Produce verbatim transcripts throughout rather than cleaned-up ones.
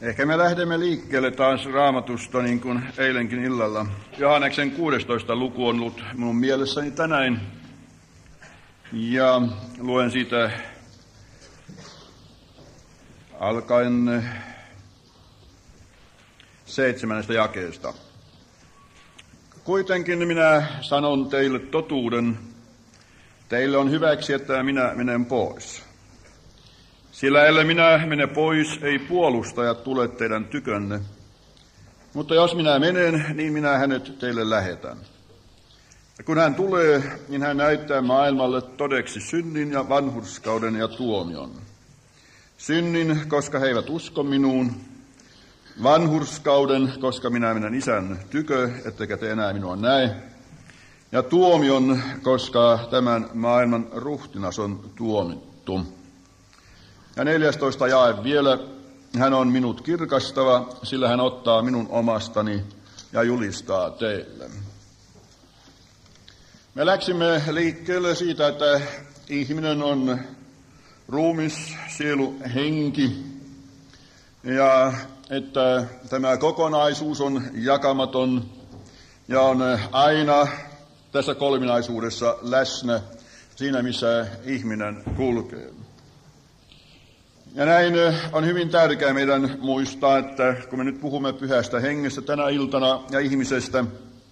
Ehkä me lähdemme liikkeelle taas Raamatusta niin kuin eilenkin illalla. Johanneksen kuudestoista luku on ollut minun mielessäni tänään. Ja luen siitä alkaen seitsemännestä jakeesta. Kuitenkin minä sanon teille totuuden. Teille on hyväksi, että minä menen pois. Sillä ellei minä mene pois, ei puolustaja tule teidän tykönne. Mutta jos minä menen, niin minä hänet teille lähetän. Ja kun hän tulee, niin hän näyttää maailmalle todeksi synnin ja vanhurskauden ja tuomion. Synnin, koska he eivät usko minuun. Vanhurskauden, koska minä menen Isän tykö, ettekä te enää minua näe. Ja tuomion, koska tämän maailman ruhtinas on tuomittu. Ja neljästoista jae vielä, hän on minut kirkastava, sillä hän ottaa minun omastani ja julistaa teille. Me läksimme liikkeelle siitä, että ihminen on ruumis, sielu, henki, ja että tämä kokonaisuus on jakamaton ja on aina tässä kolminaisuudessa läsnä siinä, missä ihminen kulkee. Ja näin on hyvin tärkeää meidän muistaa, että kun me nyt puhumme pyhästä hengestä tänä iltana ja ihmisestä,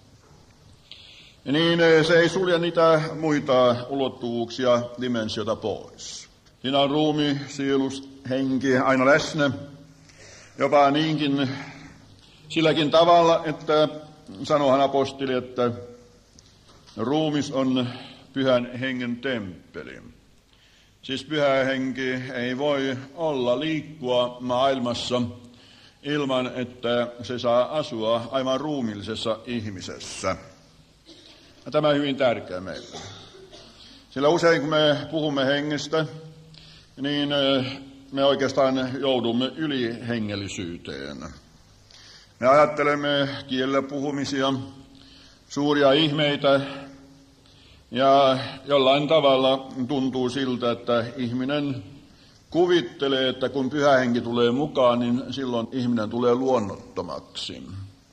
niin se ei sulje niitä muita ulottuvuuksia, dimensiota pois. Siinä on ruumi, sielus, henki aina läsnä, jopa niinkin silläkin tavalla, että sanohan apostoli, että ruumis on pyhän hengen temppeli. Siis pyhä henki ei voi olla liikkua maailmassa ilman, että se saa asua aivan ruumiillisessa ihmisessä. Ja tämä on hyvin tärkeä meille. Sillä usein kun me puhumme hengestä, niin me oikeastaan joudumme ylihengellisyyteen. Me ajattelemme kielellä puhumisia, suuria ihmeitä, ja jollain tavalla tuntuu siltä, että ihminen kuvittelee, että kun pyhä henki tulee mukaan, niin silloin ihminen tulee luonnottomaksi.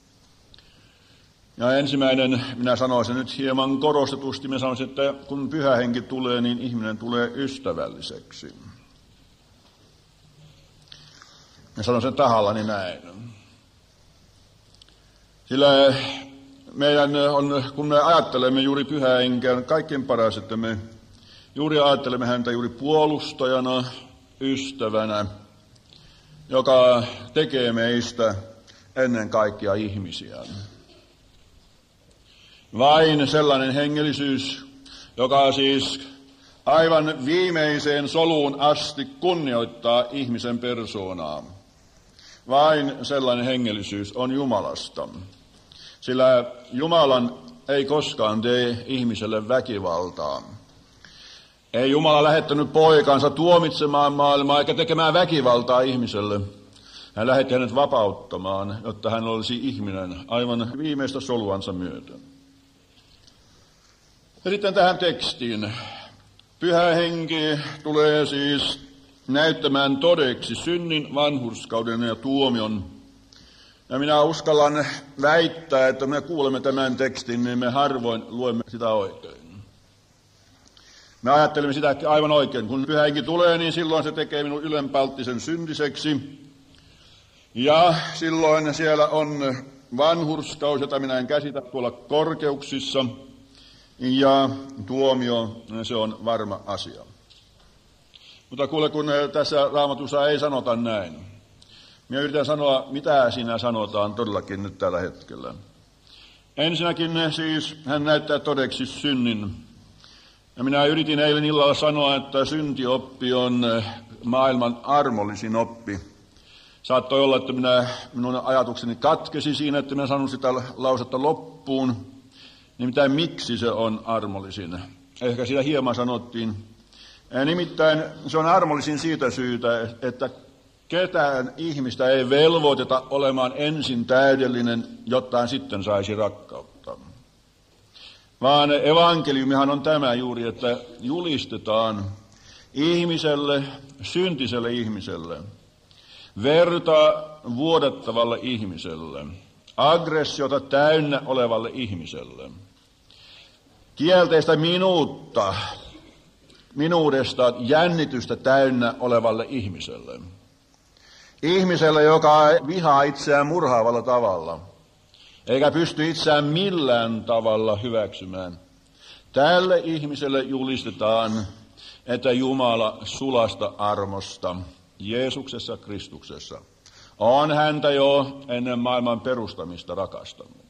Ja ensimmäinen, minä sanoisin nyt hieman korostetusti, minä sanoisin, että kun pyhä henki tulee, niin ihminen tulee ystävälliseksi. Minä sanon sen tahallani näin. Sillä meidän on, kun me ajattelemme juuri pyhää henkeä, on kaikkein paras, että me juuri ajattelemme häntä juuri puolustajana, ystävänä, joka tekee meistä ennen kaikkea ihmisiä. Vain sellainen hengellisyys, joka siis aivan viimeiseen soluun asti kunnioittaa ihmisen persoonaa. Vain sellainen hengellisyys on Jumalasta. Sillä Jumalan ei koskaan tee ihmiselle väkivaltaa. Ei Jumala lähettänyt poikansa tuomitsemaan maailmaa eikä tekemään väkivaltaa ihmiselle. Hän lähetti hänet vapauttamaan, jotta hän olisi ihminen aivan viimeistä soluansa myöten. Ja sitten tähän tekstiin. Pyhä henki tulee siis näyttämään todeksi synnin, vanhurskauden ja tuomion. Ja minä uskallan väittää, että me kuulemme tämän tekstin, niin me harvoin luemme sitä oikein. Me ajattelemme sitä aivan oikein. Kun pyhä henki tulee, niin silloin se tekee minun ylenpalttisen syntiseksi. Ja silloin siellä on vanhurskaus, jota minä en käsitä tuolla korkeuksissa. Ja tuomio, se on varma asia. Mutta kuule, kun tässä Raamatussa ei sanota näin. Minä yritän sanoa, mitä siinä sanotaan todellakin nyt tällä hetkellä. Ensinnäkin siis hän näyttää todeksi synnin. Ja minä yritin eilen illalla sanoa, että syntioppi on maailman armollisin oppi. Saattoi olla, että minä, minun ajatukseni katkesi siinä, että minä sanon sitä lausetta loppuun. Nimittäin miksi se on armollisin? Ehkä sitä hieman sanottiin. Nimittäin se on armollisin siitä syytä, että ketään ihmistä ei velvoiteta olemaan ensin täydellinen, jotta hän sitten saisi rakkautta. Vaan evankeliumihan on tämä juuri, että julistetaan ihmiselle, syntiselle ihmiselle, verta vuodattavalle ihmiselle, aggressiota täynnä olevalle ihmiselle, kielteistä minuutta, minuudesta jännitystä täynnä olevalle ihmiselle, ihmiselle, joka vihaa itseään murhaavalla tavalla, eikä pysty itseään millään tavalla hyväksymään. Tälle ihmiselle julistetaan, että Jumala sulasta armosta Jeesuksessa Kristuksessa on häntä jo ennen maailman perustamista rakastanut.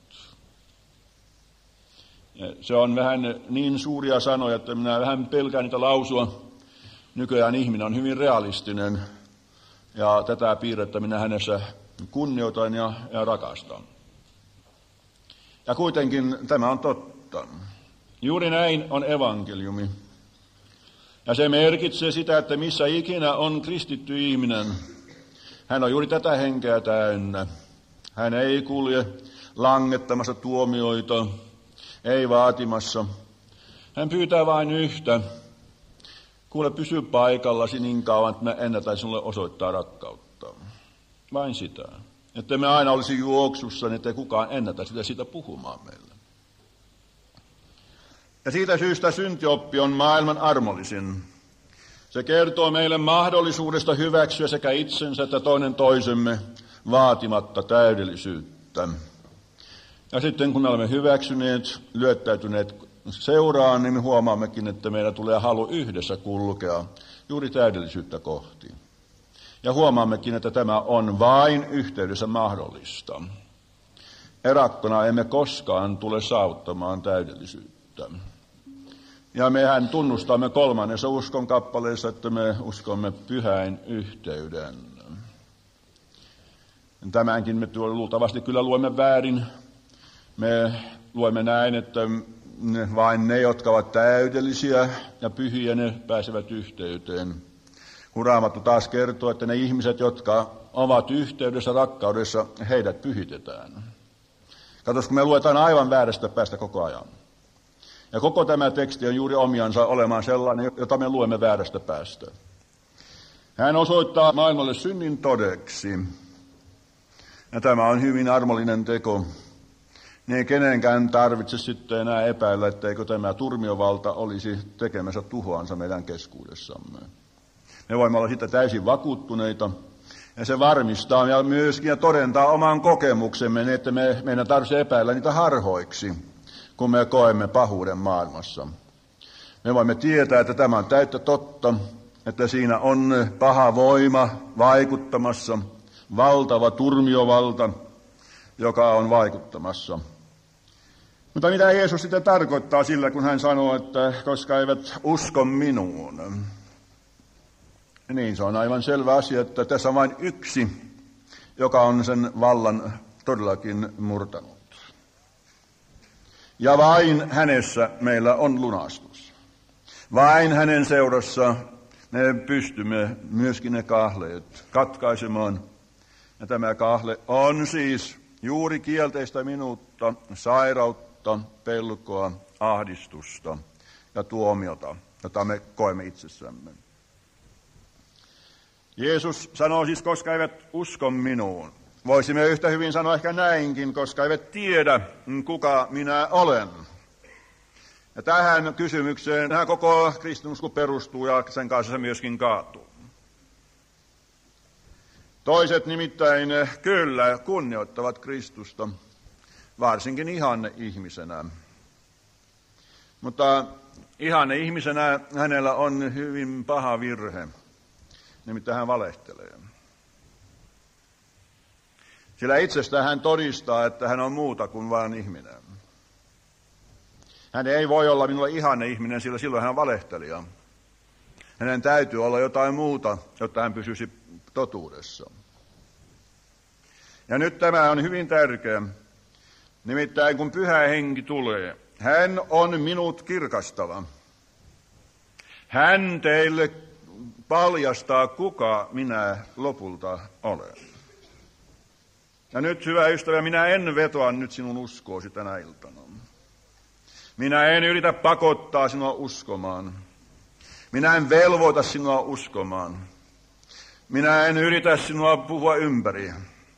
Se on vähän niin suuria sanoja, että minä vähän pelkään niitä lausua. Nykyään ihminen on hyvin realistinen ja tätä piirrettä minä hänessä kunnioitan ja, ja rakastan. Ja kuitenkin tämä on totta. Juuri näin on evankeliumi. Ja se merkitsee sitä, että missä ikinä on kristitty ihminen, hän on juuri tätä henkeä täynnä. Hän ei kulje langettamassa tuomioita, ei vaatimassa. Hän pyytää vain yhtä. Kuule, pysy paikallasi niin kauan, että mä ennätän sinulle osoittaa rakkautta. Vain sitä. Että me aina olisi juoksussa, niin ettei kukaan ennätä sitä siitä puhumaan meille. Ja siitä syystä syntioppi on maailman armollisin. Se kertoo meille mahdollisuudesta hyväksyä sekä itsensä että toinen toisemme vaatimatta täydellisyyttä. Ja sitten kun me olemme hyväksyneet, lyöttäytyneet seuraan, niin me huomaammekin, että meillä tulee halu yhdessä kulkea juuri täydellisyyttä kohti. Ja huomaammekin, että tämä on vain yhteydessä mahdollista. Erakkona emme koskaan tule saavuttamaan täydellisyyttä. Ja mehän tunnustamme kolmannessa uskon kappaleessa, että me uskomme pyhäin yhteyden. Tämänkin me luultavasti kyllä luemme väärin. Me luemme näin, että vain ne, jotka ovat täydellisiä ja pyhiä, ne pääsevät yhteyteen. Kun Raamattu taas kertoo, että ne ihmiset, jotka ovat yhteydessä, rakkaudessa, heidät pyhitetään. Katos, kun me luetaan aivan väärästä päästä koko ajan. Ja koko tämä teksti on juuri omiansa olemaan sellainen, jota me luemme väärästä päästä. Hän osoittaa maailmalle synnin todeksi. Ja tämä on hyvin armollinen teko. Niin ei kenenkään tarvitse sitten enää epäillä, etteikö tämä turmiovalta olisi tekemässä tuhoansa meidän keskuudessamme. Me voimme olla siitä täysin vakuuttuneita. Ja se varmistaa ja myöskin ja todentaa oman kokemuksemme, niin että me, meidän tarvitsee epäillä niitä harhoiksi, kun me koemme pahuuden maailmassa. Me voimme tietää, että tämä on täyttä totta, että siinä on paha voima vaikuttamassa, valtava turmiovalta, joka on vaikuttamassa. Mutta mitä Jeesus sitten tarkoittaa sillä, kun hän sanoo, että koska eivät usko minuun? Niin, se on aivan selvä asia, että tässä on vain yksi, joka on sen vallan todellakin murtanut. Ja vain hänessä meillä on lunastus. Vain hänen seurassa me pystymme myöskin ne kahleet katkaisemaan. Ja tämä kahle on siis juuri kielteistä minuutta, sairautta, pelkoa, ahdistusta ja tuomiota, jota me koemme itsessämme. Jeesus sanoo siis, koska eivät usko minuun. Voisimme yhtä hyvin sanoa ehkä näinkin, koska eivät tiedä, kuka minä olen. Ja tähän kysymykseen tähän koko kristinusko perustuu ja sen kanssa se myöskin kaatuu. Toiset nimittäin kyllä kunnioittavat Kristusta, varsinkin ihanne ihmisenä. Mutta ihanne ihmisenä hänellä on hyvin paha virhe, nimittäin hän valehtelee. Sillä itsestään hän todistaa, että hän on muuta kuin vain ihminen. Hän ei voi olla minulle ihanne ihminen, sillä silloin hän on valehtelija. Hänen täytyy olla jotain muuta, jotta hän pysyisi totuudessa. Ja nyt tämä on hyvin tärkeä. Nimittäin kun Pyhä Henki tulee, hän on minut kirkastava. Hän teille paljastaa, kuka minä lopulta olen. Ja nyt, hyvä ystävä, minä en vetoa nyt sinun uskoosi tänä iltana. Minä en yritä pakottaa sinua uskomaan. Minä en velvoita sinua uskomaan. Minä en yritä sinua puhua ympäri.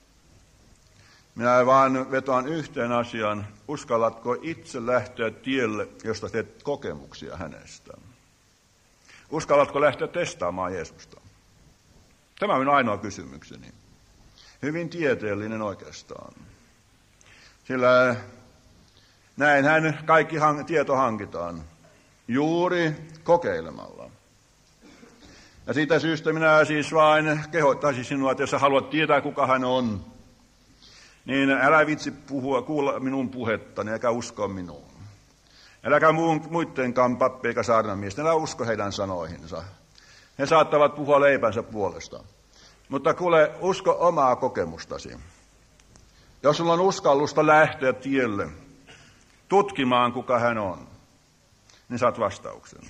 Minä vaan vetoan yhteen asiaan. Uskallatko itse lähteä tielle, josta teet kokemuksia hänestä? Uskallatko lähteä testaamaan Jeesusta? Tämä on ainoa kysymykseni. Hyvin tieteellinen oikeastaan. Sillä näinhän kaikki hang- tieto hankitaan. Juuri kokeilemalla. Ja siitä syystä minä siis vain kehottaisin sinua, että jos sä haluat tietää, kuka hän on, niin älä vitsi puhua, kuulla minun puhettani, eikä usko minuun. Äläkä muun, muittenkaan pappi eikä saarnamiesten, älä usko heidän sanoihinsa. He saattavat puhua leipänsä puolesta. Mutta kuule, usko omaa kokemustasi. Jos sulla on uskallusta lähteä tielle, tutkimaan kuka hän on, niin saat vastauksen.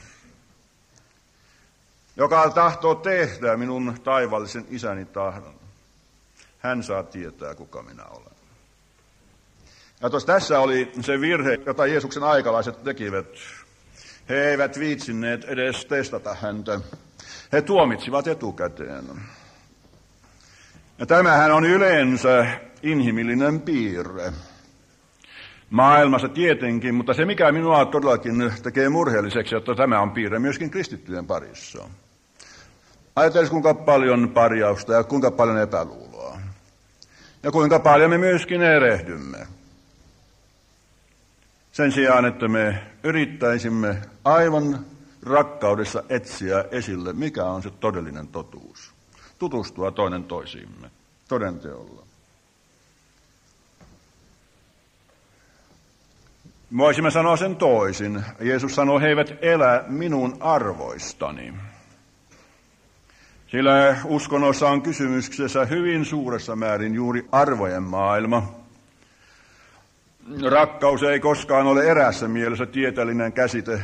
Joka tahtoo tehdä minun taivaallisen isäni tahdon, hän saa tietää, kuka minä olen. Ja tos tässä oli se virhe, jota Jeesuksen aikalaiset tekivät. He eivät viitsinneet edes testata häntä. He tuomitsivat etukäteen. Ja tämähän on yleensä inhimillinen piirre. Maailmassa tietenkin, mutta se mikä minua todellakin tekee murheelliseksi, että tämä on piirre myöskin kristittyjen parissa. Ajatellaan kuinka paljon parjausta ja kuinka paljon epäluuloa. Ja kuinka paljon me myöskin erehdymme. Sen sijaan, että me yrittäisimme aivan rakkaudessa etsiä esille, mikä on se todellinen totuus. Tutustua toinen toisiimme, todenteolla. Voisimme sanoa sen toisin. Jeesus sanoi, he eivät elä minun arvoistani. Sillä uskonnossa on kysymyksessä hyvin suuressa määrin juuri arvojen maailma. Rakkaus ei koskaan ole eräässä mielessä tieteellinen käsite.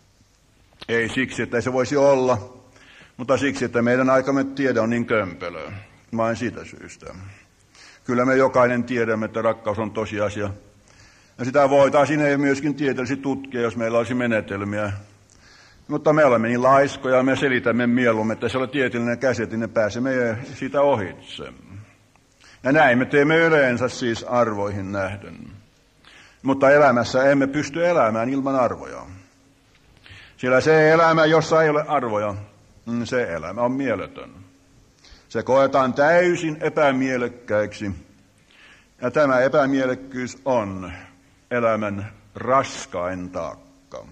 Ei siksi, että ei se voisi olla, mutta siksi, että meidän aikamme tiede on niin kömpelö. Vain siitä syystä. Kyllä me jokainen tiedämme, että rakkaus on tosiasia. Ja sitä voitaisiin myöskin tieteellisesti tutkia, jos meillä olisi menetelmiä. Mutta me olemme niin laiskoja, me selitämme mieluummin, että se on tieteellinen käsite, niin pääsemme siitä ohitse. Ja näin me teemme yleensä siis arvoihin nähden. Mutta elämässä emme pysty elämään ilman arvoja. Sillä se elämä, jossa ei ole arvoja, se elämä on mieletön. Se koetaan täysin epämielekkäiksi. Ja tämä epämielekkyys on elämän raskain taakka.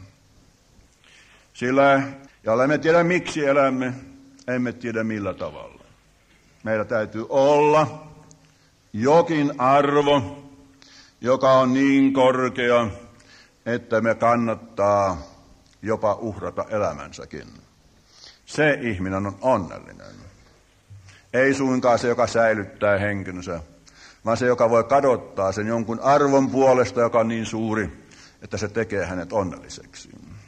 Sillä, jolle emme tiedä miksi elämme, emme tiedä millä tavalla. Meillä täytyy olla jokin arvo, joka on niin korkea, että me kannattaa jopa uhrata elämänsäkin. Se ihminen on onnellinen. Ei suinkaan se, joka säilyttää henkensä, vaan se, joka voi kadottaa sen jonkun arvon puolesta, joka on niin suuri, että se tekee hänet onnelliseksi.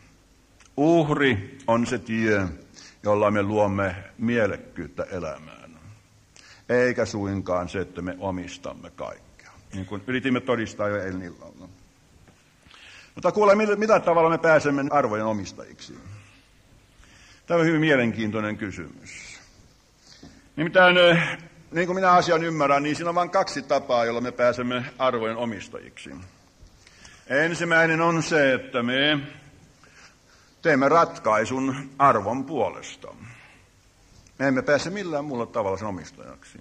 Uhri on se tie, jolla me luomme mielekkyyttä elämään, eikä suinkaan se, että me omistamme kaikkea, niin kuin yritimme todistaa jo eilen illalla. Mutta kuule, mitä tavalla me pääsemme arvojen omistajiksi? Tämä on hyvin mielenkiintoinen kysymys. Nimittäin, niin kuin minä asian ymmärrän, niin siinä on vain kaksi tapaa, jolla me pääsemme arvojen omistajiksi. Ensimmäinen on se, että me teemme ratkaisun arvon puolesta. Me emme pääse millään muulla tavalla sen omistajaksi.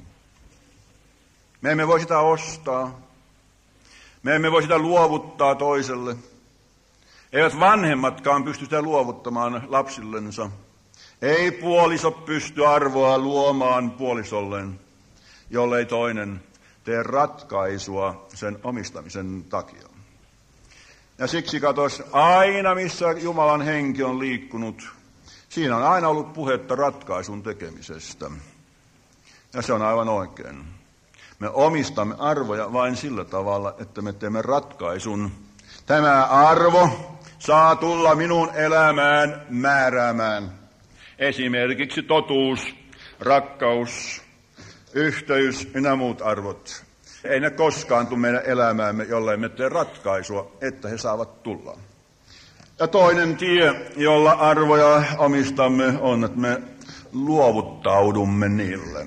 Me emme voi sitä ostaa. Me emme voi sitä luovuttaa toiselle. Eivät vanhemmatkaan pysty sitä luovuttamaan lapsillensa. Ei puoliso pysty arvoa luomaan puolisolleen, jollei toinen tee ratkaisua sen omistamisen takia. Ja siksi katos, aina missä Jumalan henki on liikkunut, siinä on aina ollut puhetta ratkaisun tekemisestä. Ja se on aivan oikein. Me omistamme arvoja vain sillä tavalla, että me teemme ratkaisun. Tämä arvo saa tulla minun elämään määräämään. Esimerkiksi totuus, rakkaus, yhteys ynnä muut arvot. Ei ne koskaan tule meidän elämäämme, jollei me tee ratkaisua, että he saavat tulla. Ja toinen tie, jolla arvoja omistamme, on, että me luovuttaudumme niille.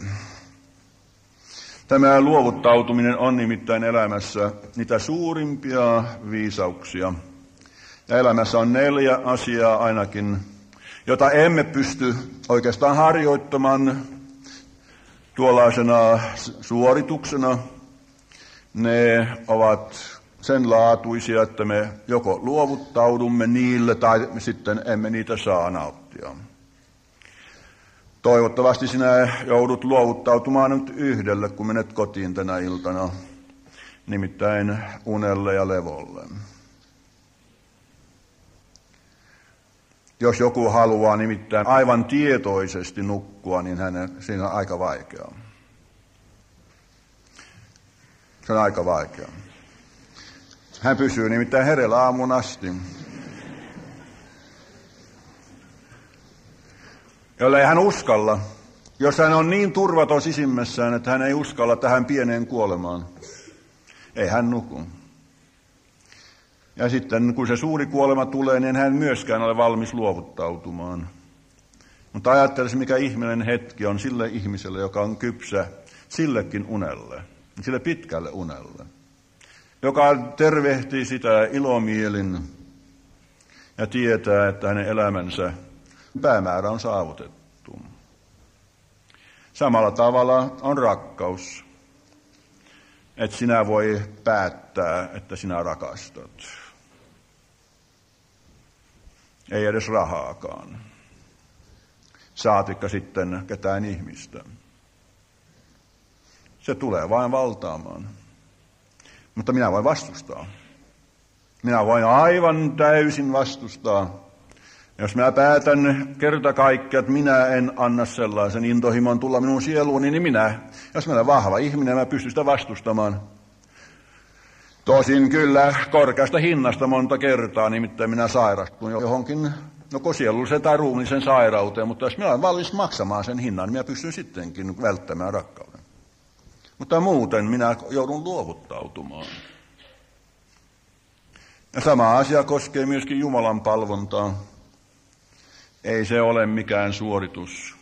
Tämä luovuttautuminen on nimittäin elämässä niitä suurimpia viisauksia. Ja elämässä on neljä asiaa ainakin, jota emme pysty oikeastaan harjoittamaan tuollaisena suorituksena. Ne ovat sen laatuisia, että me joko luovuttaudumme niille tai sitten emme niitä saa nauttia. Toivottavasti sinä joudut luovuttautumaan nyt yhdelle, kun menet kotiin tänä iltana, nimittäin unelle ja levolle. Jos joku haluaa nimittäin aivan tietoisesti nukkua, niin hänen, siinä on aika vaikeaa. Se on aika vaikeaa. Hän pysyy nimittäin hereillä aamuun asti. Jollei hän uskalla, jos hän on niin turvaton sisimmässään, että hän ei uskalla tähän pieneen kuolemaan, ei hän nuku. Ja sitten kun se suuri kuolema tulee, niin hän myöskään ole valmis luovuttautumaan. Mutta ajattelisin, mikä ihmeellinen hetki on sille ihmiselle, joka on kypsä sillekin unelle, sille pitkälle unelle, joka tervehtii sitä ilomielin ja tietää, että hänen elämänsä päämäärä on saavutettu. Samalla tavalla on rakkaus, että sinä voi päättää, että sinä rakastat. Ei edes rahaakaan. Saatikka sitten ketään ihmistä. Se tulee vain valtaamaan. Mutta minä voin vastustaa. Minä voin aivan täysin vastustaa. Jos minä päätän kerta kaikkiaan, että minä en anna sellaisen intohimon tulla minun sieluuni, niin minä, jos minä olen vahva ihminen, mä pystyn sitä vastustamaan. Tosin kyllä korkeasta hinnasta monta kertaa, nimittäin minä sairastun johonkin joko sielulliseen tai ruumiilliseen sairauteen, mutta jos minä olen valmis maksamaan sen hinnan, niin minä pystyn sittenkin välttämään rakkauden. Mutta muuten minä joudun luovuttautumaan. Ja sama asia koskee myöskin Jumalan palvontaa. Ei se ole mikään suoritus.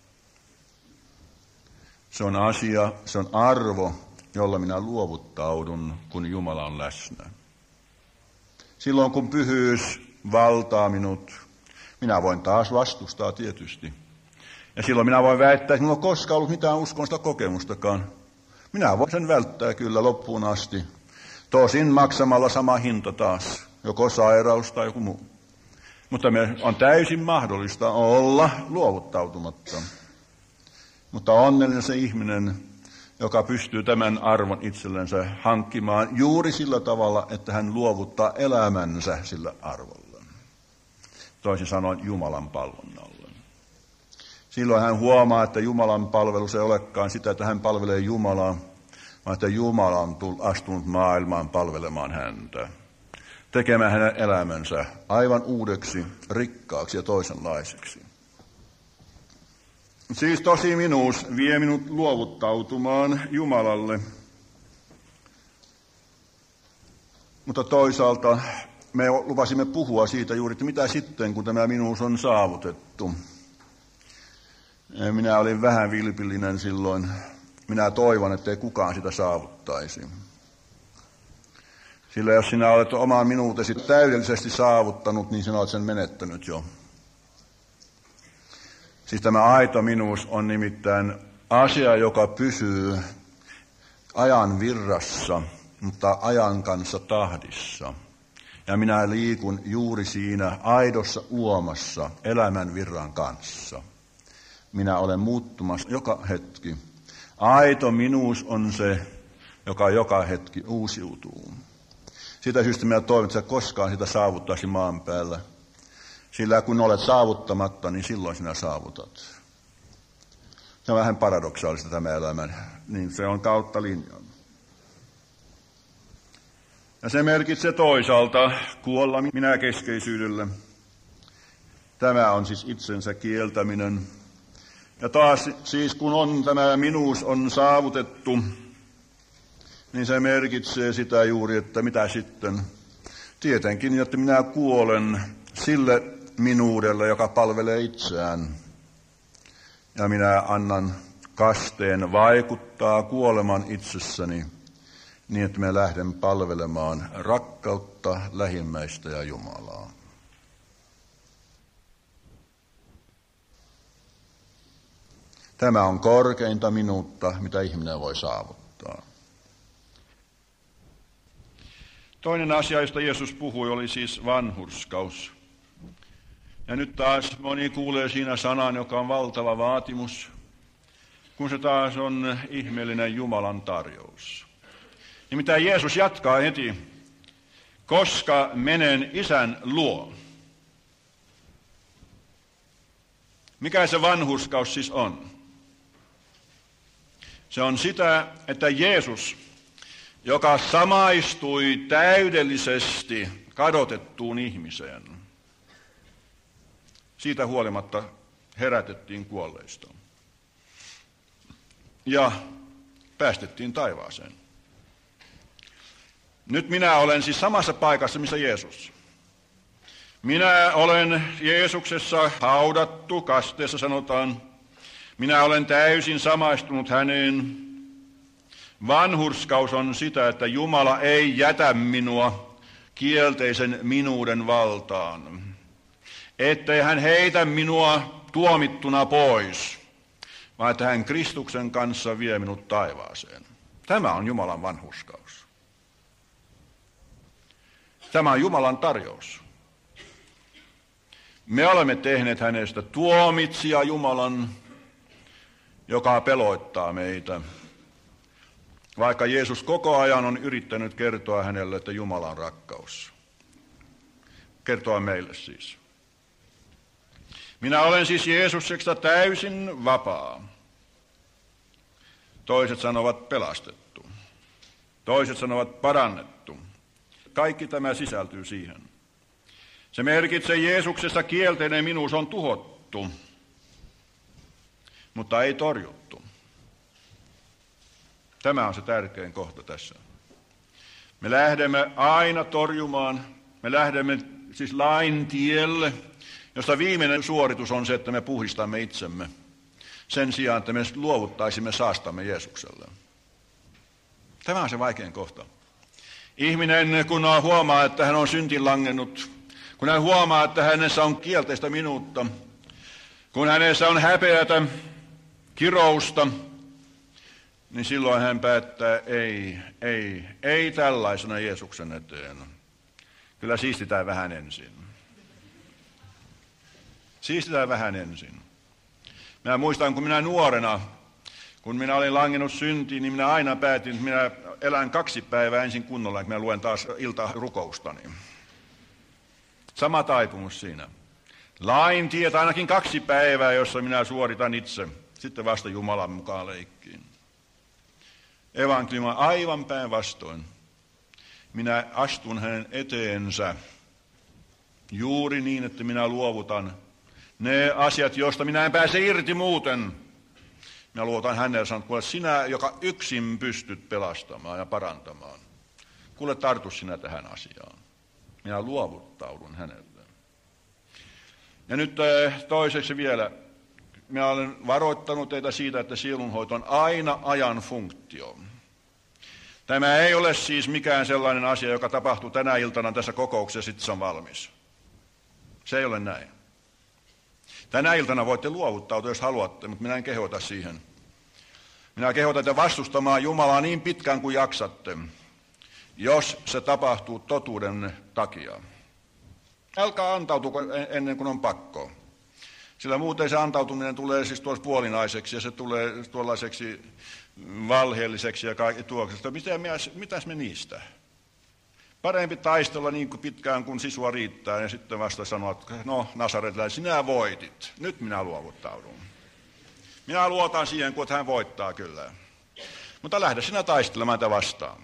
Se on asia, se on arvo, jolla minä luovuttaudun, kun Jumala on läsnä. Silloin kun pyhyys valtaa minut, minä voin taas vastustaa tietysti. Ja silloin minä voin väittää, että minulla ei ole koskaan ollut mitään uskonnollista kokemustakaan. Minä voin sen välttää kyllä loppuun asti. Tosin maksamalla sama hinta taas, joko sairaus tai joku muu. Mutta me on täysin mahdollista olla luovuttautumatta. Mutta onnellinen se ihminen, joka pystyy tämän arvon itsellensä hankkimaan juuri sillä tavalla, että hän luovuttaa elämänsä sillä arvolla. Toisin sanoen Jumalan palvonnalle. Silloin hän huomaa, että Jumalan palvelus ei olekaan sitä, että hän palvelee Jumalaa, vaan että Jumala on astunut maailmaan palvelemaan häntä. Tekemään hänen elämänsä aivan uudeksi, rikkaaksi ja toisenlaiseksi. Siis tosi minuus vie minut luovuttautumaan Jumalalle. Mutta toisaalta me lupasimme puhua siitä juuri, että mitä sitten, kun tämä minuus on saavutettu. Minä olin vähän vilpillinen silloin. Minä toivon, ettei kukaan sitä saavuttaisi. Sillä jos sinä olet oman minuutesi täydellisesti saavuttanut, niin sinä olet sen menettänyt jo. Siis tämä aito minuus on nimittäin asia, joka pysyy ajan virrassa, mutta ajan kanssa tahdissa. Ja minä liikun juuri siinä aidossa uomassa elämän virran kanssa. Minä olen muuttumassa joka hetki. Aito minuus on se, joka joka hetki uusiutuu. Sitä syystä minä toivon, että koskaan sitä saavuttaisi maan päällä. Sillä kun olet saavuttamatta, niin silloin sinä saavutat. Se on vähän paradoksaalista tämä elämä, niin se on kautta linjan. Ja se merkitsee toisaalta kuolla minäkeskeisyydelle. Tämä on siis itsensä kieltäminen. Ja taas siis kun on tämä minuus on saavutettu, niin se merkitsee sitä juuri, että mitä sitten. Tietenkin, että minä kuolen sille minuudelle, joka palvelee itseään. ja minä annan kasteen vaikuttaa kuoleman itsessäni, niin että me lähden palvelemaan rakkautta, lähimmäistä ja Jumalaa. Tämä on korkeinta minuutta, mitä ihminen voi saavuttaa. Toinen asia, josta Jeesus puhui, oli siis vanhurskaus. Ja nyt taas moni kuulee siinä sanan, joka on valtava vaatimus, kun se taas on ihmeellinen Jumalan tarjous. Nimittäin Jeesus jatkaa heti, koska menen Isän luo. Mikä se vanhurskaus siis on? Se on sitä, että Jeesus, joka samaistui täydellisesti kadotettuun ihmiseen, siitä huolimatta herätettiin kuolleista ja päästettiin taivaaseen. Nyt minä olen siis samassa paikassa, missä Jeesus. Minä olen Jeesuksessa haudattu, kasteessa sanotaan. Minä olen täysin samaistunut häneen. Vanhurskaus on sitä, että Jumala ei jätä minua kielteisen minuuden valtaan. Ettei hän heitä minua tuomittuna pois, vaan että hän Kristuksen kanssa vie minut taivaaseen. Tämä on Jumalan vanhurskaus. Tämä on Jumalan tarjous. Me olemme tehneet hänestä tuomitsija Jumalan, joka peloittaa meitä, vaikka Jeesus koko ajan on yrittänyt kertoa hänelle, että Jumala on rakkaus. Kertoa meille siis. Minä olen siis Jeesuksesta täysin vapaa. Toiset sanovat pelastettu. Toiset sanovat parannettu. Kaikki tämä sisältyy siihen. Se merkitsee Jeesuksessa kielteinen minuus on tuhottu, mutta ei torjuttu. Tämä on se tärkein kohta tässä. Me lähdemme aina torjumaan, me lähdemme siis lain tielle, josta viimeinen suoritus on se, että me puhdistamme itsemme sen sijaan, että me luovuttaisimme saastamme Jeesukselle. Tämä on se vaikein kohta. Ihminen, kun huomaa, että hän on syntiin langennut, kun hän huomaa, että hänessä on kielteistä minuutta, kun hänessä on häpeätä, kirousta, niin silloin hän päättää, ei, ei, ei tällaisena Jeesuksen eteen. Kyllä siistitään vähän ensin. Siistitään vähän ensin. Minä muistan, kun minä nuorena, kun minä olin langennut syntiin, niin minä aina päätin, että minä elän kaksi päivää ensin kunnolla, että minä luen taas iltarukoustani. Sama taipumus siinä. Lain tietää ainakin kaksi päivää, jossa minä suoritan itse, sitten vasta Jumalan mukaan leikkiin. Evankeliumi on aivan päinvastoin. Minä astun hänen eteensä juuri niin, että minä luovutan ne asiat, joista minä en pääse irti muuten. Minä luotan hänelle ja sanon, että kuule, sinä, joka yksin pystyt pelastamaan ja parantamaan, kuule, tartu sinä tähän asiaan. Minä luovuttaudun hänelle. Ja nyt toiseksi vielä, minä olen varoittanut teitä siitä, että sielunhoito on aina ajan funktio. Tämä ei ole siis mikään sellainen asia, joka tapahtuu tänä iltana tässä kokouksessa ja sitten se on valmis. Se ei ole näin. Tänä iltana voitte luovuttautua, jos haluatte, mutta minä en kehota siihen. Minä kehotan teitä vastustamaan Jumalaa niin pitkään kuin jaksatte, jos se tapahtuu totuuden takia. Älkää antautuko ennen kuin on pakko. Sillä muuten se antautuminen tulee siis tuossa puolinaiseksi ja se tulee tuollaiseksi valheelliseksi ja kaikki tuoksesta. Mitäs me niistä? Parempi taistella niin kuin pitkään kun sisua riittää ja sitten vasta sanoa, että no Nasaretlainen, sinä voitit. Nyt minä luovuttaudun. Minä luotan siihen, kun hän voittaa kyllä. Mutta lähde sinä taistelemaan tätä vastaan.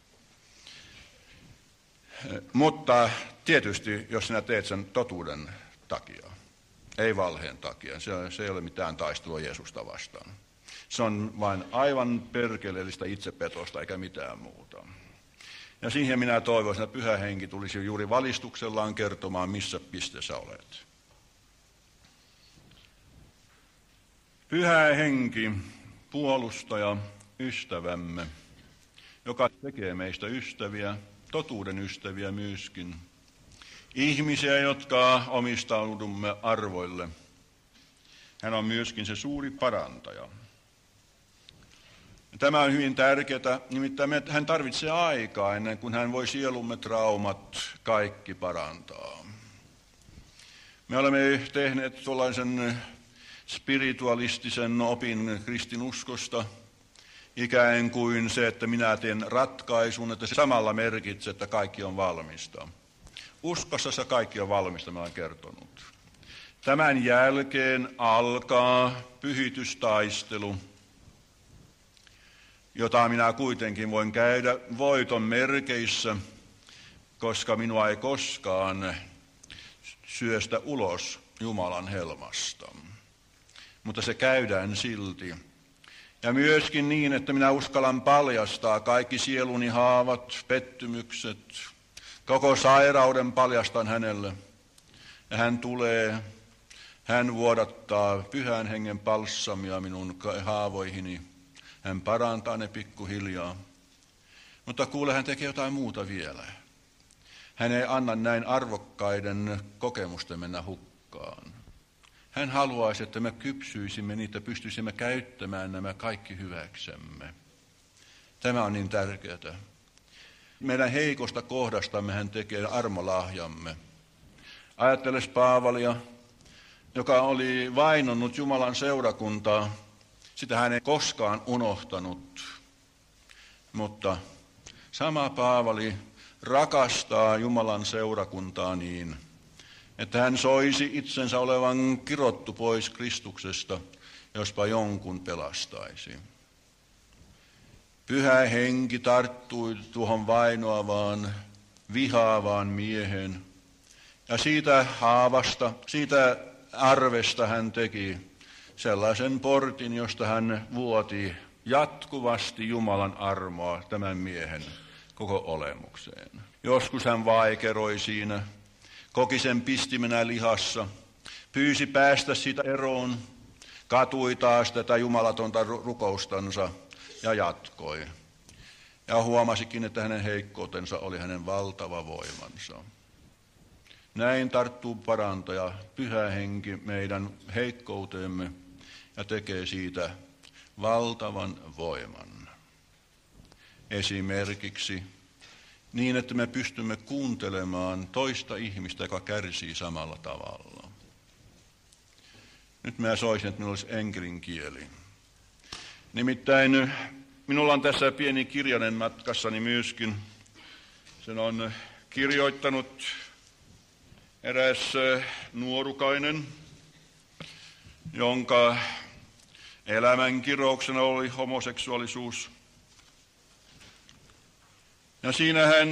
Mutta tietysti, jos sinä teet sen totuuden takia, ei valheen takia, se, se ei ole mitään taistelua Jeesusta vastaan. Se on vain aivan perkeleellistä itsepetosta eikä mitään muuta. Ja siihen minä toivoisin, että Pyhä Henki tulisi juuri valistuksellaan kertomaan, missä pisteessä olet. Pyhä Henki, puolustaja, ystävämme, joka tekee meistä ystäviä, totuuden ystäviä myöskin. Ihmisiä, jotka omistaudumme arvoille. Hän on myöskin se suuri parantaja. Tämä on hyvin tärkeää, nimittäin hän tarvitsee aikaa ennen kuin hän voi sielumme traumat kaikki parantaa. Me olemme tehneet tuollaisen spiritualistisen opin kristinuskosta, ikään kuin se, että minä teen ratkaisun, että se samalla merkitsee, että kaikki on valmista. Uskossa se kaikki on valmista, mä olen kertonut. Tämän jälkeen alkaa pyhitystaistelu, jota minä kuitenkin voin käydä voiton merkeissä, koska minua ei koskaan syöstä ulos Jumalan helmasta. Mutta se käydään silti. Ja myöskin niin, että minä uskallan paljastaa kaikki sieluni haavat, pettymykset, koko sairauden paljastan hänelle. Ja hän tulee, hän vuodattaa Pyhän Hengen balsamia minun haavoihini. Hän parantaa ne pikkuhiljaa. Mutta kuule, hän tekee jotain muuta vielä. Hän ei anna näin arvokkaiden kokemusten mennä hukkaan. Hän haluaisi, että me kypsyisimme niitä, pystyisimme käyttämään nämä kaikki hyväksemme. Tämä on niin tärkeää. Meidän heikosta kohdastamme hän tekee armolahjamme. Ajatteles Paavalia, joka oli vainonnut Jumalan seurakuntaa. Sitä hän ei koskaan unohtanut. Mutta sama Paavali rakastaa Jumalan seurakuntaa niin, että hän soisi itsensä olevan kirottu pois Kristuksesta, jospa jonkun pelastaisi. Pyhä Henki tarttui tuohon vainoavaan, vihaavaan miehen, ja siitä haavasta, siitä arvesta hän teki sellaisen portin, josta hän vuoti jatkuvasti Jumalan armoa tämän miehen koko olemukseen. Joskus hän vaikeroi siinä, koki sen pistimenä lihassa, pyysi päästä siitä eroon, katui taas tätä jumalatonta rukoustansa ja jatkoi. Ja huomasikin, että hänen heikkoutensa oli hänen valtava voimansa. Näin tarttuu parantaja, Pyhä Henki meidän heikkouteemme ja tekee siitä valtavan voiman. Esimerkiksi niin, että me pystymme kuuntelemaan toista ihmistä, joka kärsii samalla tavalla. Nyt mä soisin, että minulla olisi enkelin kieli. Nimittäin minulla on tässä pieni kirjanen matkassani myöskin. Sen on kirjoittanut eräs nuorukainen, jonka elämänkirouksena oli homoseksuaalisuus. Ja siinä hän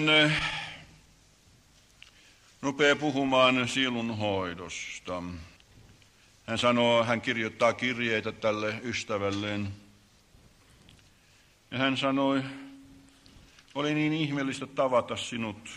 rupeaa puhumaan sielun hoidosta. Hän sanoo, hän kirjoittaa kirjeitä tälle ystävälleen. Ja hän sanoi, oli niin ihmeellistä tavata sinut.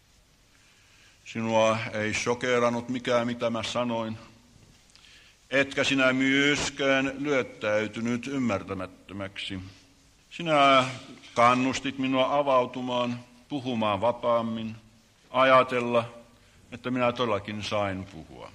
Sinua ei shokeerannut mikään, mitä mä sanoin. Etkä sinä myöskään lyöttäytynyt ymmärtämättömäksi. Sinä kannustit minua avautumaan, puhumaan vapaammin, ajatella, että minä todellakin sain puhua.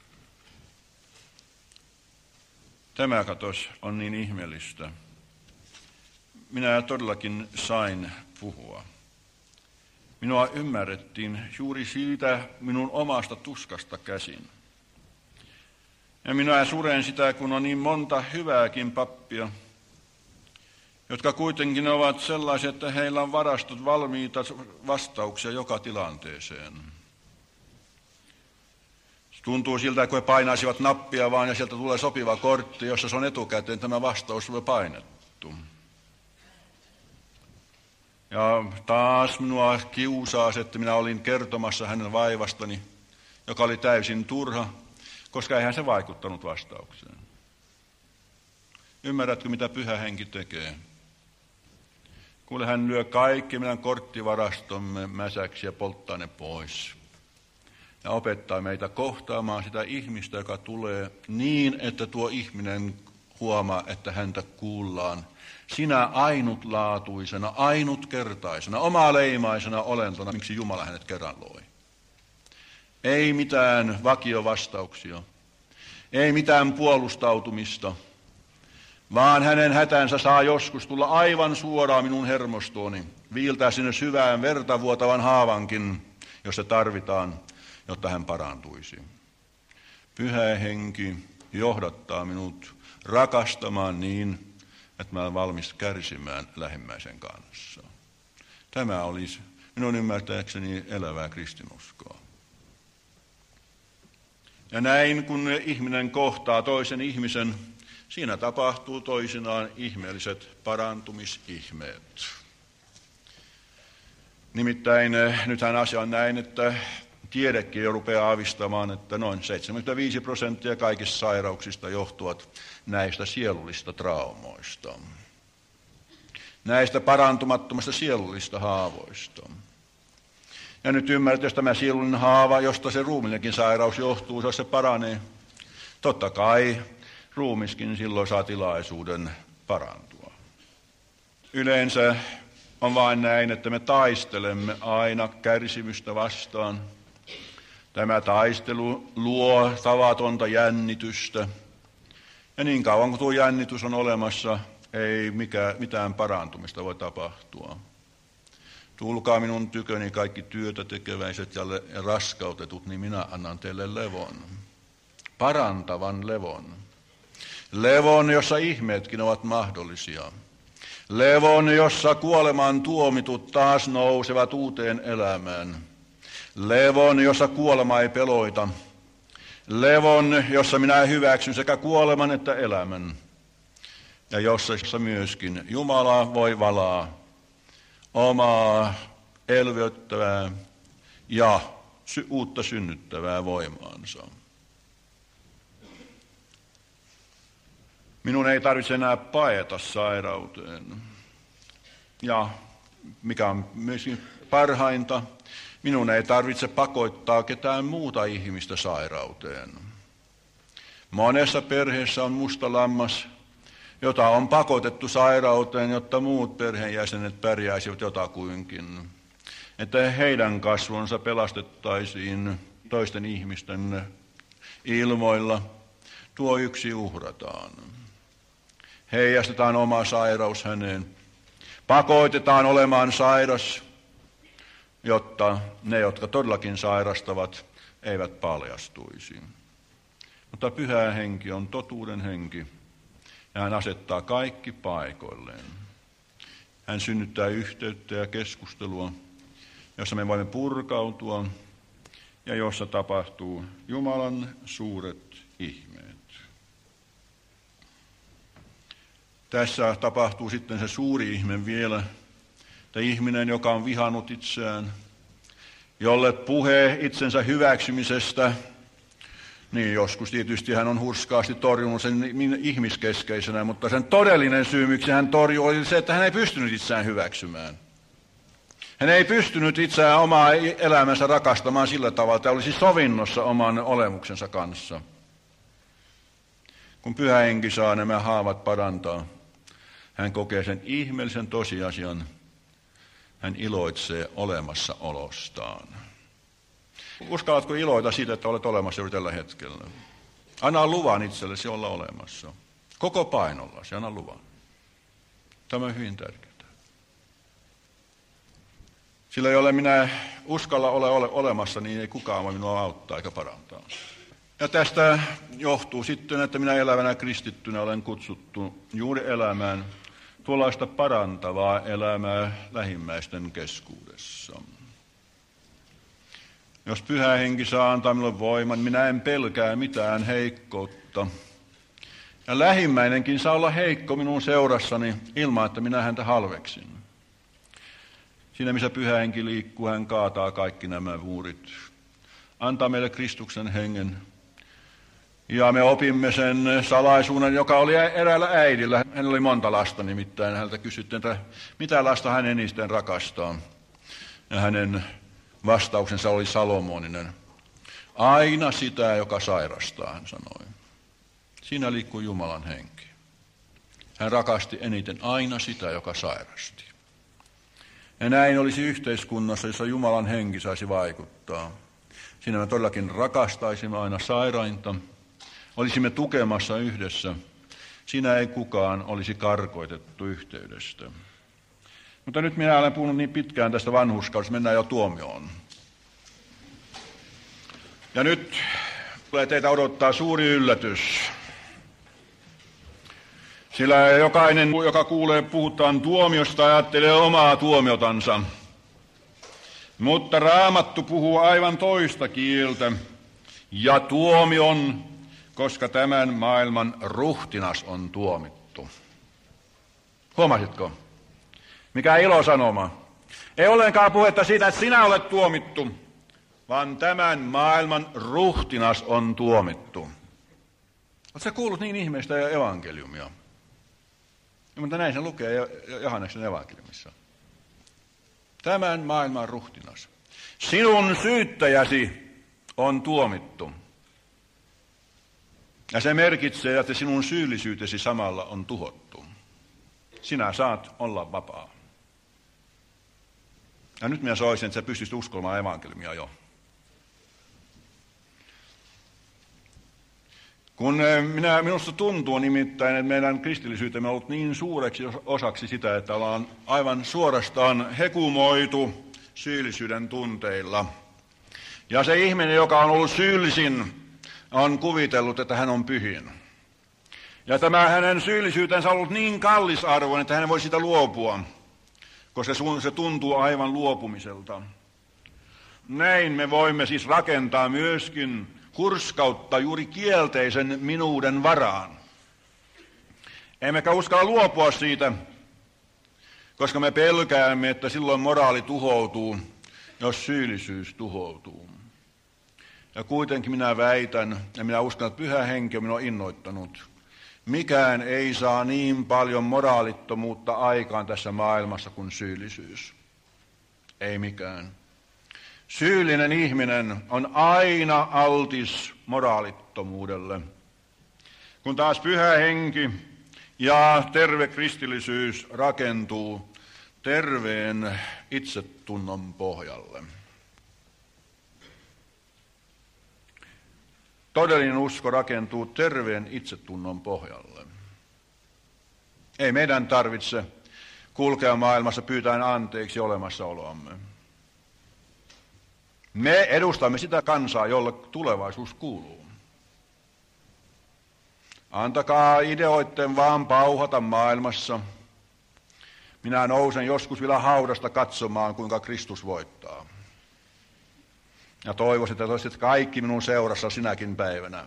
Tämä, katos, on niin ihmeellistä. Minä todellakin sain puhua. Minua ymmärrettiin juuri siitä minun omasta tuskasta käsin. Ja minä suren sitä, kun on niin monta hyvääkin pappia, jotka kuitenkin ovat sellaisia, että heillä on varastot valmiita vastauksia joka tilanteeseen. Tuntuu siltä, kun he painaisivat nappia vaan ja sieltä tulee sopiva kortti, jossa se on etukäteen tämä vastaus sulle painettu. Ja taas minua kiusaa, että minä olin kertomassa hänen vaivastani, joka oli täysin turha, koska eihän se vaikuttanut vastaukseen. Ymmärrätkö, mitä Pyhä Henki tekee? Kuule, hän lyö kaikki meidän korttivarastomme mäsäksi ja polttaa ne pois. Ja opettaa meitä kohtaamaan sitä ihmistä, joka tulee niin, että tuo ihminen huomaa, että häntä kuullaan sinä ainutlaatuisena, ainutkertaisena, omaleimaisena olentona, miksi Jumala hänet kerran loi. Ei mitään vakiovastauksia, ei mitään puolustautumista, vaan hänen hätänsä saa joskus tulla aivan suoraan minun hermostooni, viiltää sinne syvään vertavuotavan haavankin, jos se tarvitaan, jotta hän parantuisi. Pyhä henki johdattaa minut rakastamaan niin, että mä olen valmis kärsimään lähimmäisen kanssa. Tämä olisi minun ymmärtääkseni elävää kristinuskoa. Ja näin, kun ihminen kohtaa toisen ihmisen, siinä tapahtuu toisinaan ihmeelliset parantumisihmeet. Nimittäin nythän asia on näin, että tiedekin jo rupeaa aavistamaan, että noin seitsemänkymmentäviisi prosenttia kaikista sairauksista johtuvat näistä sielullista traumoista. Näistä parantumattomista sielullista haavoista. Ja nyt ymmärrät, jos tämä sielullinen haava, josta se ruumiinenkin sairaus johtuu, jos se paranee, totta kai ruumiskin silloin saa tilaisuuden parantua. Yleensä on vain näin, että me taistelemme aina kärsimystä vastaan. Tämä taistelu luo tavatonta jännitystä. Ja niin kauan kuin tuo jännitys on olemassa, ei mikään, mitään parantumista voi tapahtua. Tulkaa minun tyköni kaikki työtä tekeväiset ja raskautetut, niin minä annan teille levon. Parantavan levon. Levon, jossa ihmeetkin ovat mahdollisia. Levon, jossa kuolemaan tuomitut taas nousevat uuteen elämään. Levon, jossa kuolema ei peloita. Levon, jossa minä hyväksyn sekä kuoleman että elämän. Ja jossa myöskin Jumala voi valaa omaa elvyttävää ja sy- uutta synnyttävää voimaansa. Minun ei tarvitse enää paeta sairauteen. Ja mikä on myöskin parhainta, minun ei tarvitse pakottaa ketään muuta ihmistä sairauteen. Monessa perheessä on musta lammas, jota on pakotettu sairauteen, jotta muut perheenjäsenet pärjäisivät jotakuinkin. Että heidän kasvonsa pelastettaisiin toisten ihmisten ilmoilla. Tuo yksi uhrataan. Heijastetaan oma sairaus häneen. Pakotetaan olemaan sairas, jotta ne, jotka todellakin sairastavat, eivät paljastuisi. Mutta pyhä henki on totuuden henki. Ja hän asettaa kaikki paikoilleen. Hän synnyttää yhteyttä ja keskustelua, jossa me voimme purkautua ja jossa tapahtuu Jumalan suuret ihmeet. Tässä tapahtuu sitten se suuri ihme vielä, että ihminen, joka on vihannut itseään, jolle puhe itsensä hyväksymisestä, niin joskus tietysti hän on hurskaasti torjunut sen ihmiskeskeisenä, mutta sen todellinen syy, miksi hän torjui, oli se, että hän ei pystynyt itseään hyväksymään. Hän ei pystynyt itseään omaa elämänsä rakastamaan sillä tavalla, että olisi sovinnossa oman olemuksensa kanssa. Kun Pyhä Henki saa nämä haavat parantaa, hän kokee sen ihmeellisen tosiasian, hän iloitsee olemassaolostaan. Uskallatko iloita siitä, että olet olemassa juuri tällä hetkellä? Anna luvan itsellesi olla olemassa. Koko painollasi, anna luvan. Tämä on hyvin tärkeää. Sillä jolle minä uskalla olla ole olemassa, niin ei kukaan voi minua auttaa eikä parantaa. Ja tästä johtuu sitten, että minä elävänä kristittynä olen kutsuttu juuri elämään tuollaista parantavaa elämää lähimmäisten keskuudessa. Jos Pyhä Henki saa antaa minulle voiman, minä en pelkää mitään heikkoutta. Ja lähimmäinenkin saa olla heikko minun seurassani ilman, että minä häntä halveksin. Siinä, missä Pyhä Henki liikkuu, hän kaataa kaikki nämä muurit. Antaa meille Kristuksen hengen. Ja me opimme sen salaisuuden, joka oli eräällä äidillä. Hän oli monta lasta nimittäin. Häneltä kysyttiin, että mitä lasta hän eniten rakastaa. Ja hänen vastauksensa oli salomoninen. Aina sitä, joka sairastaa, hän sanoi. Siinä liikkuu Jumalan henki. Hän rakasti eniten aina sitä, joka sairasti. Ja näin olisi yhteiskunnassa, jossa Jumalan henki saisi vaikuttaa. Siinä me todellakin rakastaisimme aina sairainta, olisimme tukemassa yhdessä. Siinä ei kukaan olisi karkoitettu yhteydestä. Mutta nyt minä olen puhunut niin pitkään tästä vanhurskaudesta, mennään jo tuomioon. Ja nyt tulee teitä odottaa suuri yllätys. Sillä jokainen, joka kuulee puhutaan tuomiosta, ajattelee omaa tuomiotansa. Mutta Raamattu puhuu aivan toista kieltä. Ja tuomion, koska tämän maailman ruhtinas on tuomittu. Huomasitko? Mikä ilosanoma. Ei ollenkaan puhetta siitä, että sinä olet tuomittu, vaan tämän maailman ruhtinas on tuomittu. Oletko kuullut niin ihmeistä evankeliumia? Ja, mutta näin se lukee Johanneksen evankeliumissa. Tämän maailman ruhtinas. Sinun syyttäjäsi on tuomittu. Ja se merkitsee, että sinun syyllisyytesi samalla on tuhottu. Sinä saat olla vapaa. Ja nyt minä soisin, että sä pystyisit uskomaan evankeliumia jo. Kun minä, minusta tuntuu nimittäin, että meidän kristillisyytemme on ollut niin suureksi osaksi sitä, että ollaan aivan suorastaan hekumoitu syyllisyyden tunteilla. Ja se ihminen, joka on ollut syyllisin, on kuvitellut, että hän on pyhin. Ja tämä hänen syyllisyytensä on ollut niin kallisarvoinen, että hän voi sitä luopua, koska se tuntuu aivan luopumiselta. Näin me voimme siis rakentaa myöskin hurskautta juuri kielteisen minuuden varaan. Emmekä uskalla luopua siitä, koska me pelkäämme, että silloin moraali tuhoutuu, jos syyllisyys tuhoutuu. Ja kuitenkin minä väitän, ja minä uskon, että Pyhä Henki on minua innoittanut. Mikään ei saa niin paljon moraalittomuutta aikaan tässä maailmassa kuin syyllisyys. Ei mikään. Syyllinen ihminen on aina altis moraalittomuudelle. Kun taas Pyhä Henki ja terve kristillisyys rakentuu terveen itsetunnon pohjalle. Todellinen usko rakentuu terveen itsetunnon pohjalle. Ei meidän tarvitse kulkea maailmassa pyytäen anteeksi olemassaoloamme. Me edustamme sitä kansaa, jolle tulevaisuus kuuluu. Antakaa ideoitten vaan pauhata maailmassa. Minä nousen joskus vielä haudasta katsomaan, kuinka Kristus voittaa. Ja toivoisin, että olisit kaikki minun seurassa sinäkin päivänä.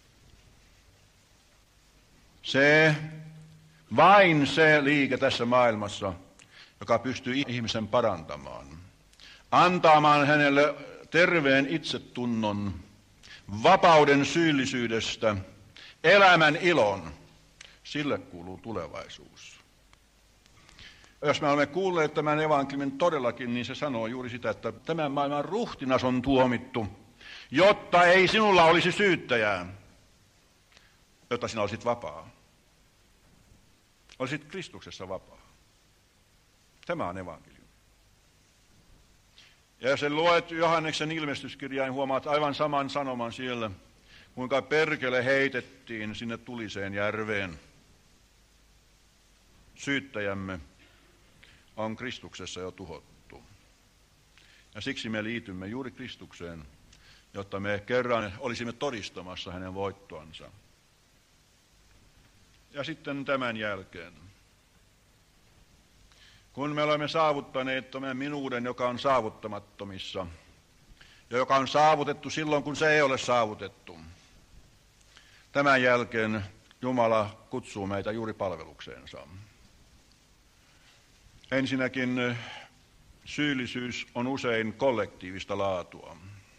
Se, vain se liike tässä maailmassa, joka pystyy ihmisen parantamaan. Antamaan hänelle terveen itsetunnon, vapauden syyllisyydestä, elämän ilon. Sille kuuluu tulevaisuus. Jos me olemme kuulleet tämän evankeliumin todellakin, niin se sanoo juuri sitä, että tämän maailman ruhtinas on tuomittu, jotta ei sinulla olisi syyttäjää, jotta sinä olisit vapaa. Olisit Kristuksessa vapaa. Tämä on evankeliumi. Ja jos luet Johanneksen ilmestyskirjaan, huomaat aivan saman sanoman siellä, kuinka perkele heitettiin sinne tuliseen järveen. Syyttäjämme on Kristuksessa jo tuhottu. Ja siksi me liitymme juuri Kristukseen, jotta me kerran olisimme todistamassa hänen voittoansa. Ja sitten tämän jälkeen, kun me olemme saavuttaneet tämän minuuden, joka on saavuttamattomissa, ja joka on saavutettu silloin, kun se ei ole saavutettu, tämän jälkeen Jumala kutsuu meitä juuri palvelukseensa. Ensinnäkin syyllisyys on usein kollektiivista laatua.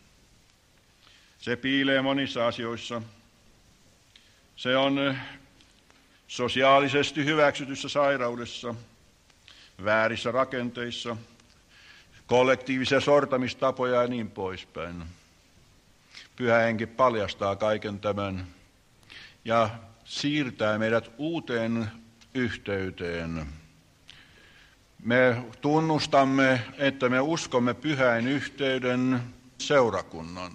Se piilee monissa asioissa. Se on sosiaalisesti hyväksytyssä sairaudessa, väärissä rakenteissa, kollektiivisia sortamistapoja ja niin poispäin. Pyhä Henki paljastaa kaiken tämän ja siirtää meidät uuteen yhteyteen. Me tunnustamme, että me uskomme pyhän yhteyden seurakunnan.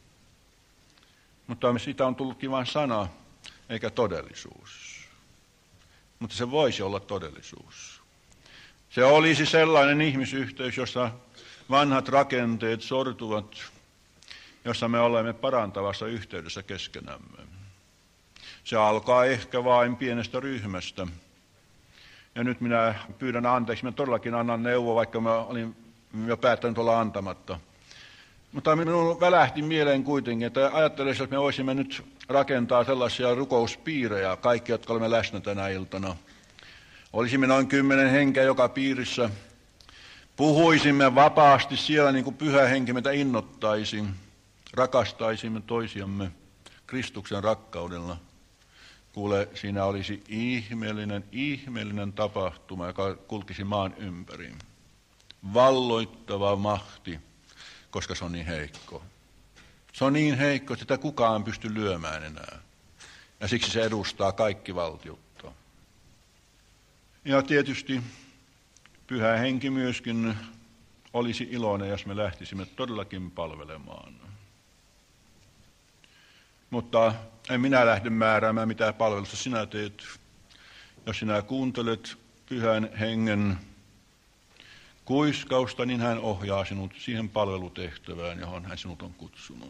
Mutta siitä on tullutkin vain sana, eikä todellisuus. Mutta se voisi olla todellisuus. Se olisi sellainen ihmisyhteys, jossa vanhat rakenteet sortuvat, jossa me olemme parantavassa yhteydessä keskenämme. Se alkaa ehkä vain pienestä ryhmästä. Ja nyt minä pyydän anteeksi, minä todellakin annan neuvoa, vaikka mä olin jo päättänyt olla antamatta. Mutta minun välähti mieleen kuitenkin, että ajattelisin, että me voisimme nyt rakentaa sellaisia rukouspiirejä, kaikki, jotka olemme läsnä tänä iltana. Olisimme noin kymmenen henkeä joka piirissä. Puhuisimme vapaasti siellä, niin kuin Pyhä Henki meitä innottaisi. Rakastaisimme toisiamme Kristuksen rakkaudella. Kuule, siinä olisi ihmeellinen, ihmeellinen tapahtuma, joka kulkisi maan ympäri. Valloittava mahti, koska se on niin heikko. Se on niin heikko, että sitä kukaan pysty lyömään enää. Ja siksi se edustaa kaikki valtiutta. Ja tietysti Pyhä Henki myöskin olisi iloinen, jos me lähtisimme todellakin palvelemaan. Mutta en minä lähde määräämään, mitä palvelusta sinä teet. Jos sinä kuuntelet Pyhän Hengen kuiskausta, niin hän ohjaa sinut siihen palvelutehtävään, johon hän sinut on kutsunut.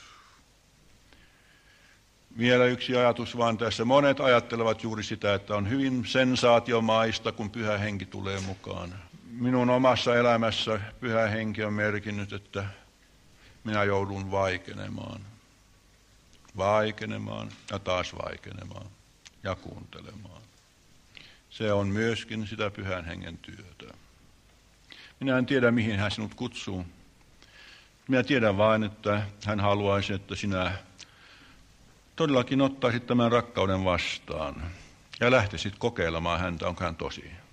Vielä yksi ajatus vaan tässä. Monet ajattelevat juuri sitä, että on hyvin sensaatiomaista, kun Pyhä Henki tulee mukaan. Minun omassa elämässä Pyhä Henki on merkinnyt, että minä joudun vaikenemaan. Vaikenemaan ja taas vaikenemaan ja kuuntelemaan. Se on myöskin sitä Pyhän Hengen työtä. Minä en tiedä, mihin hän sinut kutsuu. Minä tiedän vain, että hän haluaisi, että sinä todellakin ottaisit tämän rakkauden vastaan ja lähtisit kokeilemaan häntä, onko hän tosi.